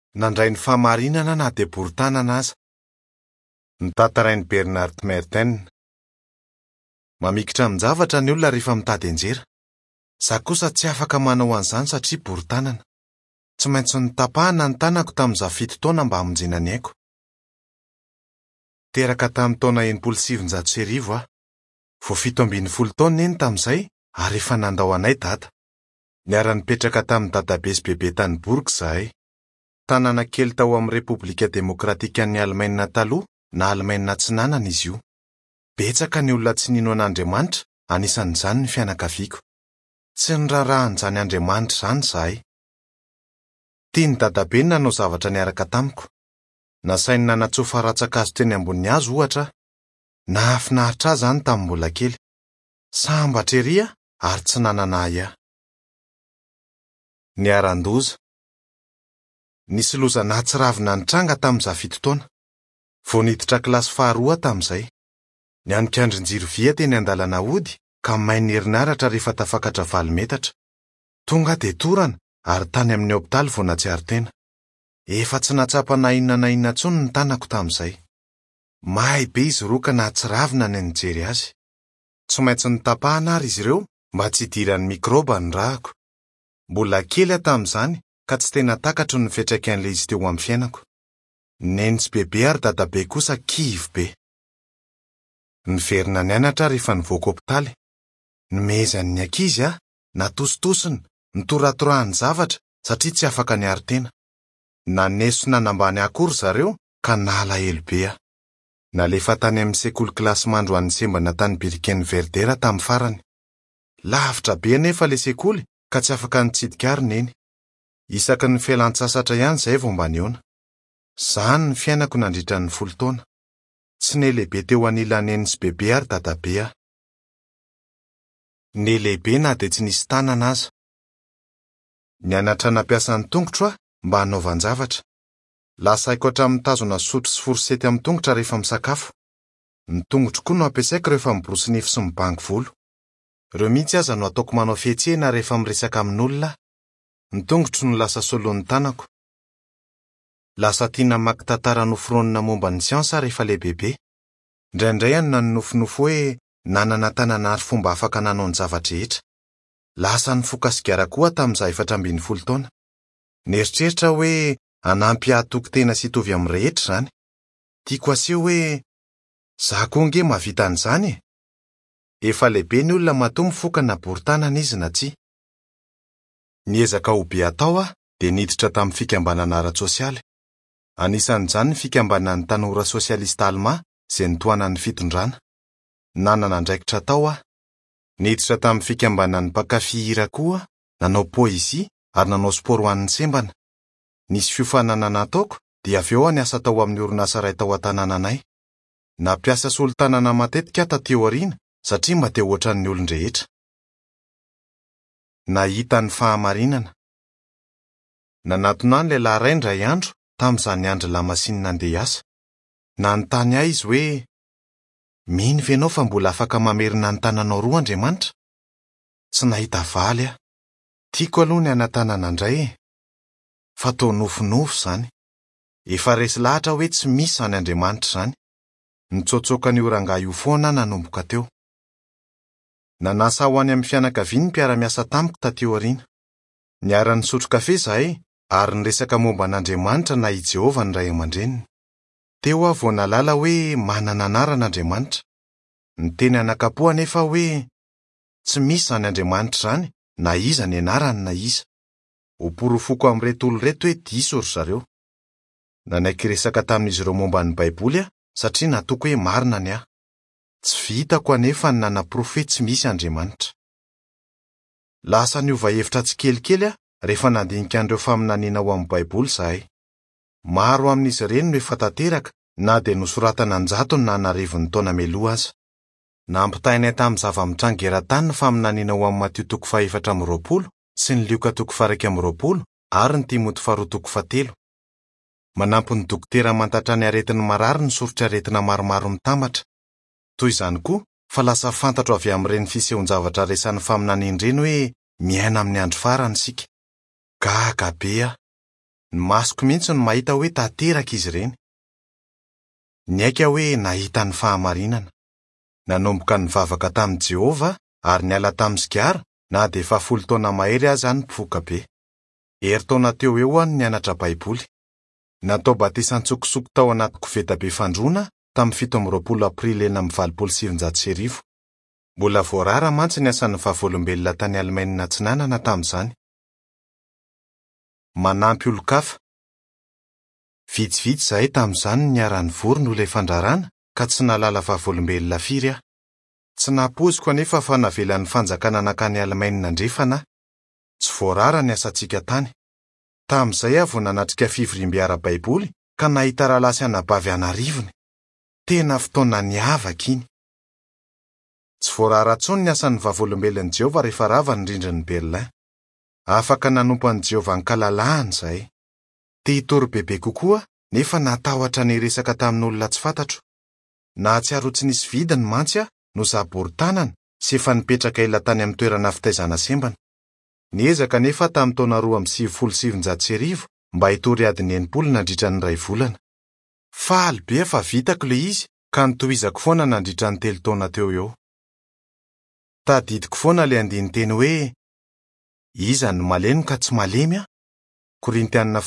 Nandray ny fahamarinana na dia borotanana aza. Nitantarain'i Bernard Merton. Mamikitra amin'njavatra ny olona rehefa mitady anjera. Za kosa tsy afaka manao an'izany satria borotanana. Tsy maintsy nitapahana ny tanako tamin'izaho 7 taona mba hamonjena ny aiko. Teraka tamin'ny taona 1970 aho. Vao 17 taona iny tamin'izay ary efa nandao anay dada. Niara-nipetraka tamin'ny dadabezy bebe tany Bourg zahay. Tanàna kely tao amin'ny Repoblika Demokratikan'ny Alemaina taloha na Alemaina Atsinanana izy io. Betsaka ny olona tsy nino an'Andriamanitra, anisan'izany ny fianakaviako. Tsy nirarahan'izany Andriamanitra izany zahay. Tiany dadabe ny nanao zavatra niaraka tamiko. Nasainy nanatsofa ratsaka azo teny ambony hazo ohatra. Nahafinaritra azy izany tamin'ny mbola kely. Sambatra ery ary tsy nanana ahy. Niaran-doza. Nisy loza nahatsiravina nitranga tamin'izaho 7 taona. Vao niditra kilasy faharoa tamin'izay. Nianika andrin-jirovia teny an-dalana hody ka mainy herinaratra rehefa tafakatra 7 metatra. Tonga dia torana ary tany amin'ny hopitaly vao natsiaro tena. Efa tsy natsapa na inona na inona intsony ny tanako tamin'izay. Mahay be izy roa ka nahatsiravina ny nijery azy. Tsy maintsy nitapahana ary izy ireo mba tsy hidiran'ny mikroba ny rahako. Mbola kely tamin'izany ka tsy tena takatro ny fiantraikan'ilay izy teo amin'ny fiainako. Nenitsy bebe ary dadabe kosa kivy be. Niverina nianatra rehefa nivoaka hopitaly. Nimezan'ny ankizy natositosiny, nitoratorahany zavatra satria tsy afaka niaro tena. Naneso nanambany akory zareo ka nalahelo be. Nalefa tany amin'ny sekoly kilasy mandro an'ny sembana tany Birkenwerder tamin'ny farany. Lavitra be anefa le sekoly ka tsy afaka nitsidika ary neny. Isaky ny fialan-tsasatra ihany izay vao mba niona. Zany ny fiainako nandritra ny 10 taona. Tsy nelehibe teo anilaneny sy bebe ary dadabe. Nelehibe na dia tsy nisy tanana aza. Nianatra nampiasa ny tongotro mba hanaovan-javatra. Lasaiko hatramin'ny tazona sotro sy forsety amin'ny tongotra rehefa misakafo. Ny tongotro koa no ampiasaiko rehefa miborosy nify sy mibango volo. Ireo mihitsy aza no ataoko manao fihetsehana rehefa miresaka amin'olona. Ny tongotro no lasa soloan'ny tanako. Lasa tiana mamaky tantara noforonina momba ny siansa rehefa lehibe. Indraindray no nofinofo hoe nanana tanana ary fomba afaka nanao ny zavatra rehetra. Lasa nifoka sigara koa tamin'izaho 17 taona. Nieritreritra hoe hanampy ahatoky tena sy hitovy amin'ny rehetra izany. Tiako aseho hoe za koa nge mahavita an'izany. Efa lehibe ny olona matoa mifoka na borotanana izy na tsia. Niezaka ho be atao dia niditra tamin'ny fikambanana ara-tsosialy. Anisan'izany ny fikambanan'ny tanora sosialista Alema izay nitoanan'ny fitondrana. Nanana andraikitra tao niditra tamin'ny fikambanan'ny mpankafy hira koa, nanao poezia ary nanao sport ho an'ny sembana. Nisy fiofanana nataoko dia avy eo niasa tao amin'ny orinasa iray tao an-tanànanay. Nampiasa solon-tanana matetika taty aoriana satria mba te ohatran'ny olon-drehetra. Nahita ny fahamarinana. Nanatona ny lehilahy iray indray andro tamin'izany andro lamasinina nandeha hiasa. Nanontany ahy izy hoe mino ve ianao fa mbola afaka mamerina ny tananao roa Andriamanitra? Tsy nahita valy tiako aloha ny anatanana indray. Fa tao nofinofo izany. Efa resy lahatra hoe tsy misy izany Andriamanitra izany. Nitsotsoka ny oranga io foana nanomboka teo. Nanasa ho any amin'ny fianakaviany ny mpiara-miasa tamiko taty aoriana. Niara-nisotro kafe zahay ary niresaka momba an'Andriamanitra na i Jehovah ny Ray aman-dreniny. Teo aho vao nalala hoe manana anaran'Andriamanitra. Niteny anakapoha anefa hoe tsy misy izany Andriamanitra izany na iza ny anarany na iza. Ho porofoko amin'ireto olo-reto hoe diso ry zareo. Nanaiky resaka tamin'izy ireo momba ny Baiboly satria natoko hoe marina ny ahy. Tsy vitako anefa ny nanaporofo tsy misy Andriamanitra. Lasa niova hevitra tsikelikely rehefa nandinika an'ireo faminaniana ao amin'ny Baiboly zahay. Maro amin'izy ireny no efa tanteraka na dia nosoratana anjatony na narivon'ny taona meloa aza. Nampitainay tamin'ny zava-mitranga eran-tany ny faminaniana ao amin'ny Mateo 4:20 sy ny Luka 4:1 ary ny Timoty 2:7. Manampy ny dokotera mantatra ny aretin'ny marary ny soritra aretina maromaro mitambatra. Toy izany koa fa lasa fantatro avy amin'ireny fisehon-javatra resan'ny faminaniana ireny hoe miaina amin'ny andro farany sika. Gaga be Ny masoko mihitsy no mahita hoe tanteraka izy ireny. Ny aika hoe nahita ny fahamarinana. Nanomboka nivavaka tamin'i Jehova ary niala tamin'ny sigara na dia efa 10 taona mahery aza ny mpivoaka be. Herintaona teo eo any nianatra Baiboly. Natao batisan-tsokosoko tao anaty koveta be fandroana tamin'ny 17 Aprily 1970. Mbola voarara mantsy ny asan'ny vavolombelona tany Alemaina Atsinanana tamin'izany. Manampy olon-kafa. Vitsivitsy zahay tamin'izany niara-ny vorona ilay fandrarana ka tsy nalala vavolombelona firy aho. Tsy napoziko anefa fa navelan'ny fanjakana nakany Alemaina andrefana. Tsy voarara ny asantsika tany. Tamin'izay aho vao nanatrika fivoriam-by ara-Baiboly ka nahita rahalasy anabavy anarivony. Tena fotoana niavaka iny. Tsy voarara intsony ny asan'ny vavolombelon'i Jehova rehefa rava ny rindrin'ny Berlin. Afaka nanompo an'i Jehova ny kalalahany zahay. Te hitory bebe kokoa nefa natahotra ny resaka tamin'olona tsy fantatro. Nahatsiaro tsy nisy vidiny mantsy aho no zabory-tanana sy efa nipetraka ela tany amin'ny toerana fitaizana sembana. Niezaka nefa tamin'ny taona 2007 mba hitory adiny 80 nandritra ny 2 volana. Faly be fa vitako le izy ka nitohizako foana nandritra ny 3 taona teo eo. Tadidiko foana le andiny teny hoe iza no malemy ka tsy malemy a? Korintianina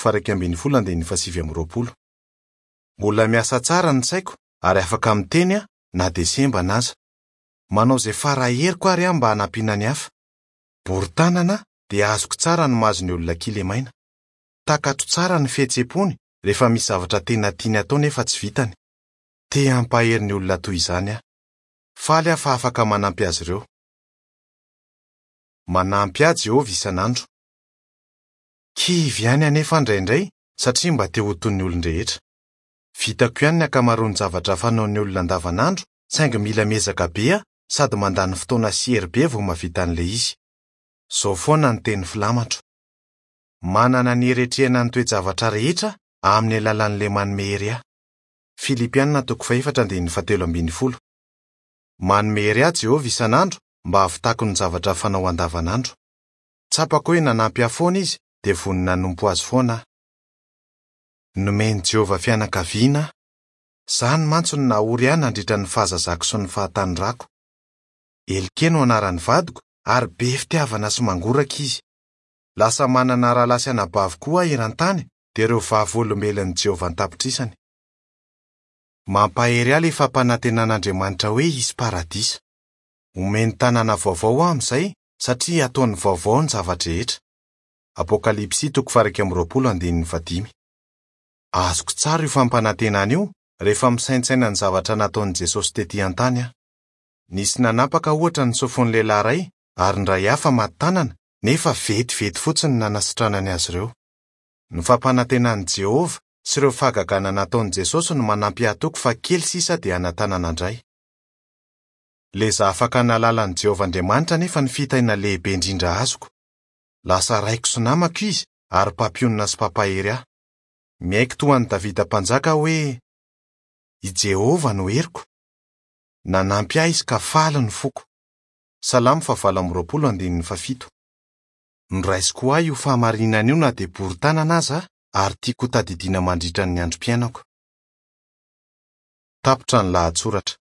2:20. Mbola miasa tsara ny saiko ary afaka miteny a na desemba naza. Manao zay faraheriko ary aho mba hanampiana ny hafa. Bory-tanana dia azoko tsara ny mahazo ny olona kely maina. Takatro tsara ny fihetsem-pony rehefa misy zavatra tena tiany atao nefa tsy vitany. Te hampahery ny olona toy izany aho. Faly aho fa afaka manampy azy ireo. Manampy ahy Jehova isanandro. Kivy ihany anefa indraindray satria mba te ho toy ny olon-drehetra. Vitako ihany ny akamaroan'ny zavatra fanaon'ny olona andavanandro, saingy mila miezaka be aho sady mandany fotoana sy hery be vao mahavita an'ilay izy. Zao foana ny teny filamatro. Manana ny eretrehana ny toe-javatra rehetra amin'ny alalan'ilay manome hery ahy. Filipianina 4:17. Manome hery ahy Jehova isanandro mba hahavitako ny zavatra fanao andavanandro. Tsapako hoe nanampy ahy foana izy dia vonina nanompo azy foana. Nomeny Jehova fianakaviana. Zany mantsy no nahory ahy nandritra ny fahazazako sy ny fahatanyrako. Elikeno anaran'ny vadiko ary be fitiavana sy mangoraka izy. Lasa manana rahalasy anabavy koa eran-tany dia ireo vavolombelon'i Jehova an-tapitrisany. Mampahery ahy ilay fampanantenan'Andriamanitra hoe hisy paradisa. Omeny tanàna vaovao amin'izay satria ataony vaovao ny zavatra-drehetra. Apokalipsy 2:20. Azoko tsara io fampanantenana io rehefa misaintsaina ny zavatra nataon'i Jesosy tetỳ an-tany aho. Nisy nanapaka ohatra ny sofon'ny lehilahy iray ary ny iray hafa maty-tanana nefa vetivety fotsiny nanasitranany azy ireo. Ny fampanantenan'i Jehova sy ireo fahagagana nataon'i Jesosy no manampy ahy fa kely sisa dia anatanana indray. Leza afaka nalalan'i Jehova Andriamanitra nefa ny fitaina lehibe indrindra azoko. Lasa raiko sy namako izy ary mpampionina sy mpampahery ahy. Miaiky toa ny Davida mpanjaka hoe i Jehova no heriko. Nanampy ahy izy ka faly ny foko. Salamo 4:7. Niraisiko ahy io fahamarinana io na dia bory-tanana aza ary tiako tadidiana mandritra ny androm-piainako. Tapitra ny lahatsoratra.